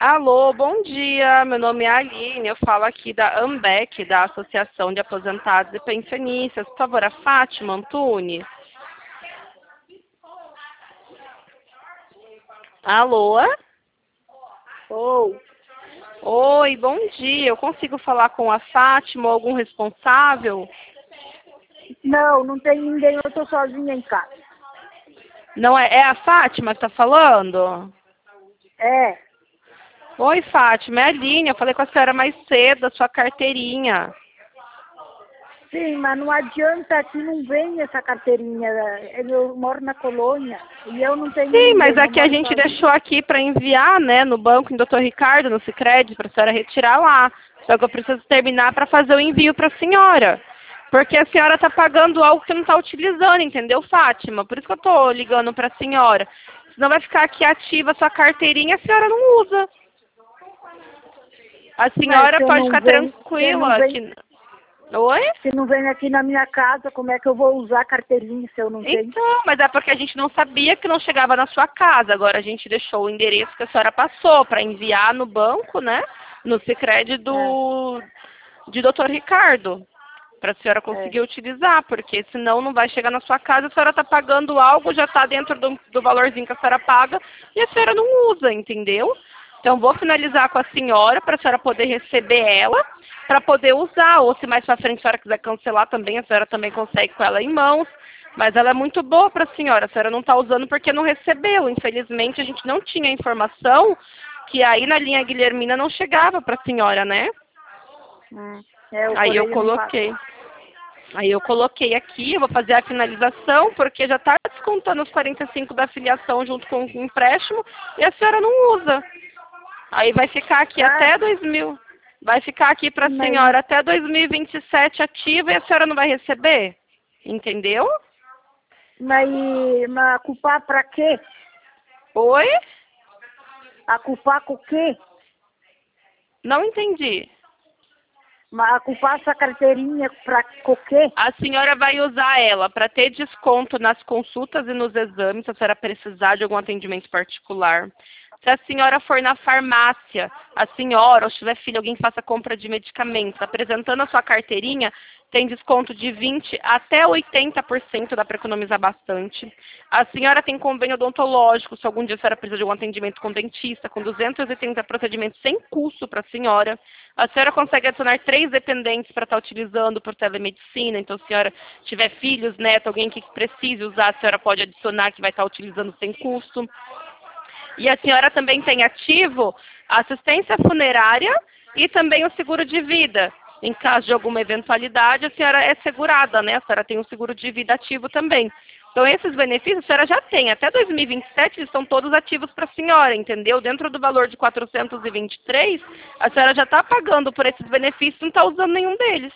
Alô, bom dia. Meu nome é Aline. Eu falo aqui da AMBEC, da Associação de Aposentados e Pensionistas. Por favor, a Fátima Antunes. Alô? Ou, Oi, bom dia. Eu consigo falar com a Fátima ou algum responsável? não tem ninguém, eu estou sozinha em casa. Não é a Fátima que está falando? É, Oi, Fátima, é a Aline. Eu falei com a senhora mais cedo, a sua carteirinha. sim, mas não adianta, aqui não vem essa carteirinha. Eu moro na colônia e eu não tenho Sim, mas ninguém, eu aqui a moro gente sozinha. deixou aqui para enviar, né, no banco, em Dr. Ricardo, no Sicredi, para a senhora retirar lá. Só que eu preciso terminar para fazer o envio para a senhora. Porque a senhora está pagando algo que não está utilizando, entendeu, Fátima? Por isso que eu estou ligando para a senhora. Senão vai ficar aqui ativa a sua carteirinha, a senhora não usa. A Mas senhora se pode ficar você não tranquila. vem, Que... Oi? se não vem aqui na minha casa, como é que eu vou usar a carteirinha se eu não tenho? Então, mas é porque a gente não sabia que não chegava na sua casa. Agora a gente deixou o endereço que a senhora passou para enviar no banco, né? No Sicredi É, de Dr. Ricardo, para a senhora é. conseguir utilizar, porque senão não vai chegar na sua casa, a senhora está pagando algo, já está dentro do valorzinho que a senhora paga e a senhora não usa, entendeu? Então vou finalizar com a senhora para a senhora poder receber ela, para poder usar, ou se mais para frente a senhora quiser cancelar também, a senhora também consegue com ela em mãos. Mas ela é muito boa para a senhora não está usando porque não recebeu. Infelizmente a gente não tinha informação que aí na linha Guilhermina não chegava para a senhora, né? O Aí eu correio não passa. coloquei. Aí eu coloquei aqui, eu vou fazer a finalização, porque já está descontando os 45 da filiação junto com o empréstimo e a senhora não usa. Aí vai ficar aqui Tá, até 2000. Vai ficar aqui para a mas, senhora até 2027 ativa e a senhora não vai receber. Entendeu? mas, mas culpar pra quê? Oi? A culpar com o quê? Não entendi. Mas a culpar essa carteirinha pra com o quê? A senhora vai usar ela para ter desconto nas consultas e nos exames, se a senhora precisar de algum atendimento particular. Se a senhora for na farmácia, a senhora ou se tiver filho, alguém faça compra de medicamentos, apresentando a sua carteirinha, tem desconto de 20 até 80%, dá para economizar bastante. A senhora tem convênio odontológico, se algum dia a senhora precisa de algum atendimento com dentista, com 230 procedimentos sem custo para a senhora. A senhora consegue adicionar 3 dependentes para estar utilizando por telemedicina, então se a senhora tiver filhos, neto, alguém que precise usar, a senhora pode adicionar que vai estar utilizando sem custo. E a senhora também tem ativo a assistência funerária e também o seguro de vida. Em caso de alguma eventualidade, a senhora é segurada, né? A senhora tem um seguro de vida ativo também. Então, esses benefícios a senhora já tem. Até 2027, eles estão todos ativos para a senhora, entendeu? Dentro do valor de 423, a senhora já está pagando por esses benefícios e não está usando nenhum deles.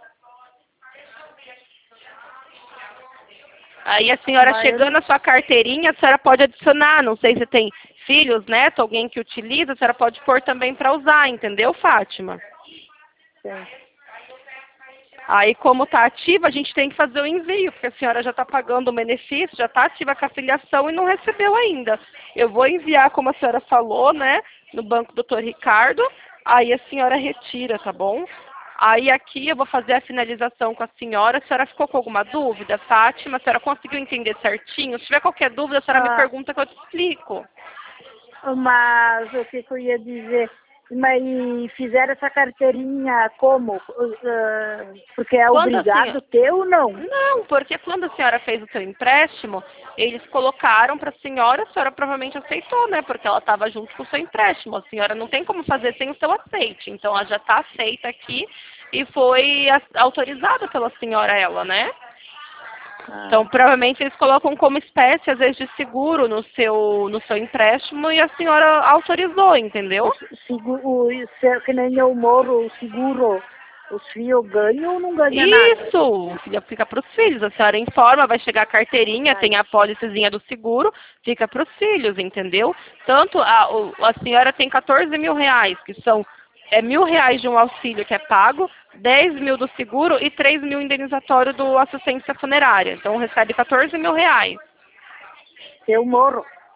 Aí a senhora Mas eu chegando não a sua carteirinha, a senhora pode adicionar, não sei se tem filhos, neto, alguém que utiliza, a senhora pode pôr também para usar, entendeu, Fátima? sei. Aí como está ativa, a gente tem que fazer o envio, porque a senhora já está pagando o benefício, já está ativa com a filiação e não recebeu ainda. Eu vou enviar, como a senhora falou, né, no banco Dr. Ricardo, aí a senhora retira, tá bom? Aí aqui eu vou fazer a finalização com a senhora ficou com alguma dúvida, Fátima? A senhora conseguiu entender certinho? Se tiver qualquer dúvida, a senhora me Ah, pergunta que eu te explico. mas o que eu ia dizer? Mas fizeram essa carteirinha como? Porque é Quando a senhora... obrigado ter ou não? Não, porque quando a senhora fez o seu empréstimo, eles colocaram para a senhora provavelmente aceitou, né? Porque ela estava junto com o seu empréstimo. A senhora não tem como fazer sem o seu aceite. Então, ela já está aceita aqui e foi autorizada pela senhora ela, né? Então, Ah, provavelmente eles colocam como espécie, às vezes, de seguro no seu empréstimo e a senhora autorizou, entendeu? que nem eu moro, o seguro, os filhos ganham ou não ganham nada? Isso, fica para os filhos. A senhora informa, vai chegar a carteirinha, Ai, tem a pólicezinha do seguro, fica para os filhos, entendeu? Tanto a senhora tem 14 mil reais, que são R$ 1.000 de um auxílio que é pago, 10 mil do seguro e 3 mil indenizatório do assistência funerária. Então recebe 14 mil reais. eu moro.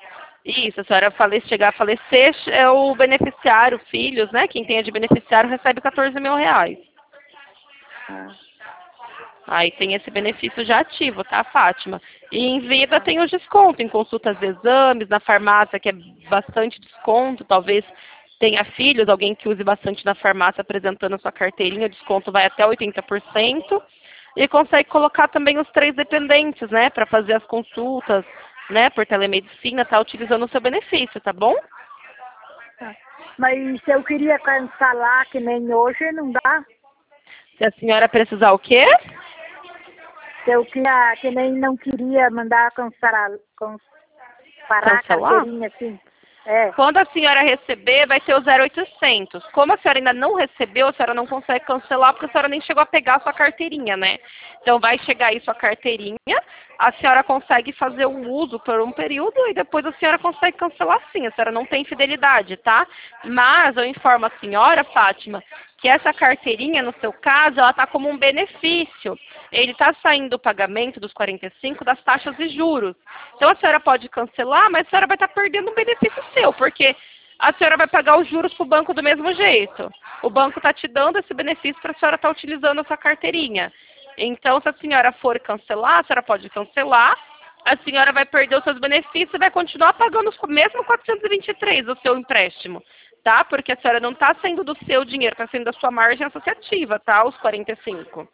Isso, a senhora chegar a falecer, é o beneficiário, filhos, né? Quem tem de beneficiário recebe 14 mil reais. Ah, Aí tem esse benefício já ativo, tá, Fátima? E em vida tem o desconto em consultas de exames, na farmácia, que é bastante desconto, talvez tenha filhos, alguém que use bastante na farmácia apresentando a sua carteirinha, o desconto vai até 80%. E consegue colocar também os 3 dependentes, né, para fazer as consultas, né, por telemedicina, tá utilizando o seu benefício, tá bom? tá. Mas se eu queria cancelar que nem hoje, não dá? Se a senhora precisar o quê? Se eu queria, que nem não queria mandar parar a Cancelar? carteirinha assim. É. Quando a senhora receber, vai ter o 0800. Como a senhora ainda não recebeu, a senhora não consegue cancelar, porque a senhora nem chegou a pegar a sua carteirinha, né? Então, vai chegar aí sua carteirinha, a senhora consegue fazer o uso por um período e depois a senhora consegue cancelar sim. A senhora não tem fidelidade, tá? Mas eu informo a senhora, Fátima, que essa carteirinha, no seu caso, ela está como um benefício. Ele está saindo do pagamento dos 45 das taxas e juros. Então, a senhora pode cancelar, mas a senhora vai estar perdendo um benefício seu, porque a senhora vai pagar os juros para o banco do mesmo jeito. O banco está te dando esse benefício para a senhora estar utilizando essa carteirinha. Então, se a senhora for cancelar, a senhora pode cancelar, a senhora vai perder os seus benefícios e vai continuar pagando os mesmo 423 do seu empréstimo, tá? Porque a senhora não está sendo do seu dinheiro, está sendo da sua margem associativa, tá? Os 45.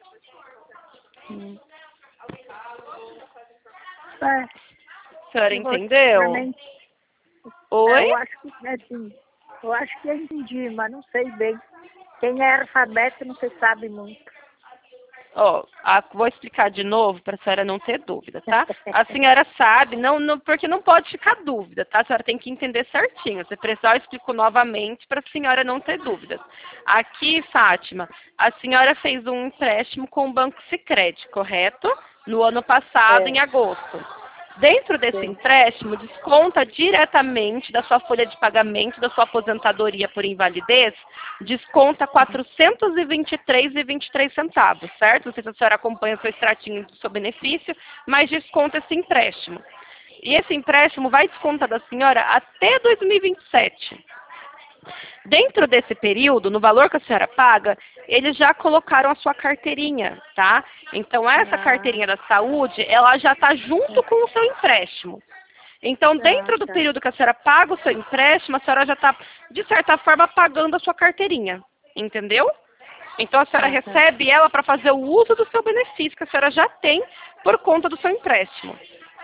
É. A senhora Eu vou- entendeu? realmente, Oi? eu acho que assim, eu acho que eu entendi, mas não sei bem. Quem é analfabeto não se sabe muito. Ó, vou explicar de novo para a senhora não ter dúvida, tá? A senhora sabe, porque não pode ficar dúvida, tá? A senhora tem que entender certinho. Se precisar, eu explico novamente para a senhora não ter dúvidas. Aqui, Fátima, a senhora fez um empréstimo com o Banco Sicredi, correto? No ano passado, em agosto. Dentro desse Sim. empréstimo, desconta diretamente da sua folha de pagamento, da sua aposentadoria por invalidez, desconta R$ 423,23 certo? Não sei se a senhora acompanha o seu extratinho do seu benefício, mas desconta esse empréstimo. E esse empréstimo vai descontar da senhora até 2027. Dentro desse período, no valor que a senhora paga, eles já colocaram a sua carteirinha, tá? Então, essa carteirinha da saúde, ela já está junto com o seu empréstimo. Então, dentro do Tá. período que a senhora paga o seu empréstimo, a senhora já está, de certa forma, pagando a sua carteirinha. Entendeu? Então, a senhora recebe ela para fazer o uso do seu benefício, que a senhora já tem por conta do seu empréstimo.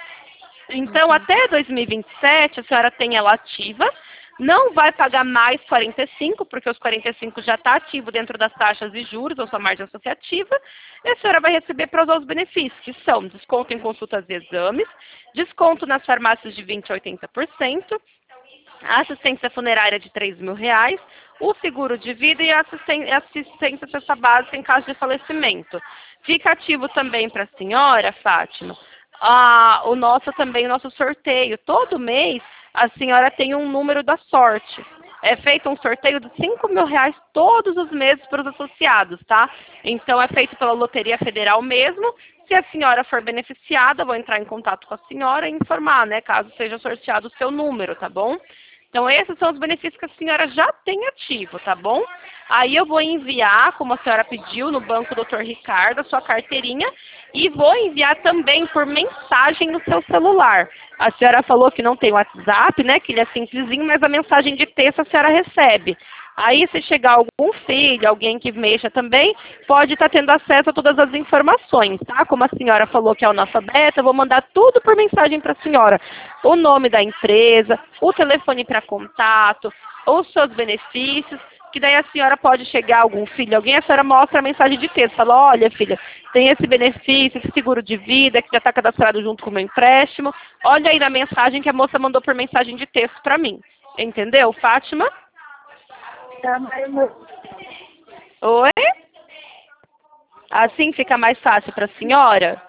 Então, até 2027, a senhora tem ela ativa. Não vai pagar mais 45, porque os 45 já está ativo dentro das taxas e juros, ou sua margem associativa. E a senhora vai receber para usar os benefícios, que são desconto em consultas e exames, desconto nas farmácias de 20% a 80%, a assistência funerária de R$ 3.000, o seguro de vida e a assistência cesta básica em caso de falecimento. Fica ativo também para a senhora, Fátima, o nosso sorteio. Todo mês a senhora tem um número da sorte. É feito um sorteio de R$ 5.000 todos os meses para os associados, tá? Então é feito pela Loteria Federal mesmo. Se a senhora for beneficiada, vou entrar em contato com a senhora e informar, né? Caso seja sorteado o seu número, tá bom? Então, esses são os benefícios que a senhora já tem ativo, tá bom? Aí eu vou enviar, como a senhora pediu, no Banco Dr. Ricardo, a sua carteirinha e vou enviar também por mensagem no seu celular. A senhora falou que não tem WhatsApp, né? Que ele é simplesinho, mas a mensagem de texto a senhora recebe. Aí, se chegar algum filho, alguém que mexa também, pode estar tendo acesso a todas as informações, tá? Como a senhora falou que é analfabeta, eu vou mandar tudo por mensagem para a senhora. O nome da empresa, o telefone para contato, os seus benefícios, que daí a senhora pode chegar algum filho, alguém, a senhora mostra a mensagem de texto, fala, olha filha, tem esse benefício, esse seguro de vida, que já está cadastrado junto com o meu empréstimo, olha aí na mensagem que a moça mandou por mensagem de texto para mim. Entendeu, Fátima? Oi? Assim fica mais fácil para a senhora?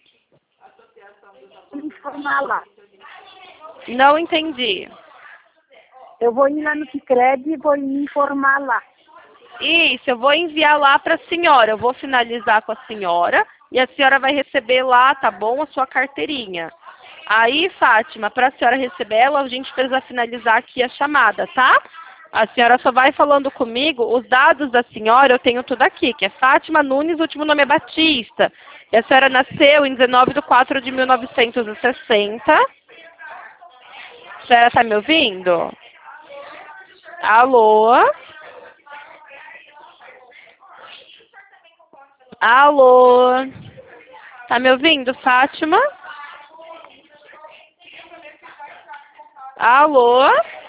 Informar lá. Não entendi. Eu vou ir lá no Sicredi e vou me informar lá. Isso, eu vou enviar lá para a senhora. Eu vou finalizar com a senhora e a senhora vai receber lá, tá bom? A sua carteirinha. Aí, Fátima, para a senhora receber ela, a gente precisa finalizar aqui a chamada, tá? A senhora só vai falando comigo, os dados da senhora eu tenho tudo aqui, que é Fátima Nunes, o último nome é Batista. E a senhora nasceu em 19/4/1960. A senhora está me ouvindo? Alô? Alô? Tá me ouvindo, Fátima? Alô?